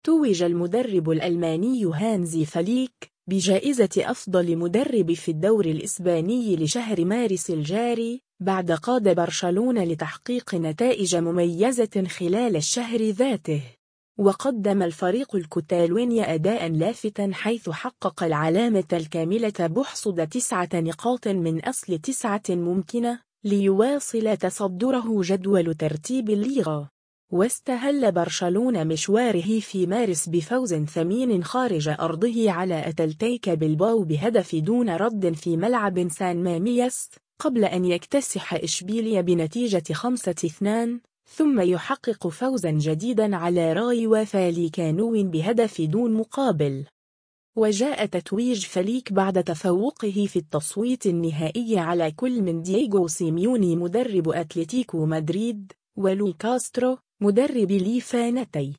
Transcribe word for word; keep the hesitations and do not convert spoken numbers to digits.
توج المدرب الألماني هانزي فليك بجائزة أفضل مدرب في الدور الإسباني لشهر مارس الجاري بعد قاد برشلونة لتحقيق نتائج مميزة خلال الشهر ذاته. وقدم الفريق الكتالوني أداء لافتاً حيث حقق العلامة الكاملة بحصد تسعة نقاط من أصل تسعة ممكنة ليواصل تصدره جدول ترتيب الليغا. واستهل برشلونة مشواره في مارس بفوز ثمين خارج أرضه على أتلتيك بلباو بهدف دون رد في ملعب سان ماميس قبل أن يكتسح إشبيلية بنتيجة خمسة اثنين، ثم يحقق فوزا جديدا على رايو فاليكانو بهدف دون مقابل. وجاء تتويج فليك بعد تفوقه في التصويت النهائي على كل من دييغو سيميوني مدرب أتلتيكو مدريد ولوي كاسترو مدرب ليفانتي.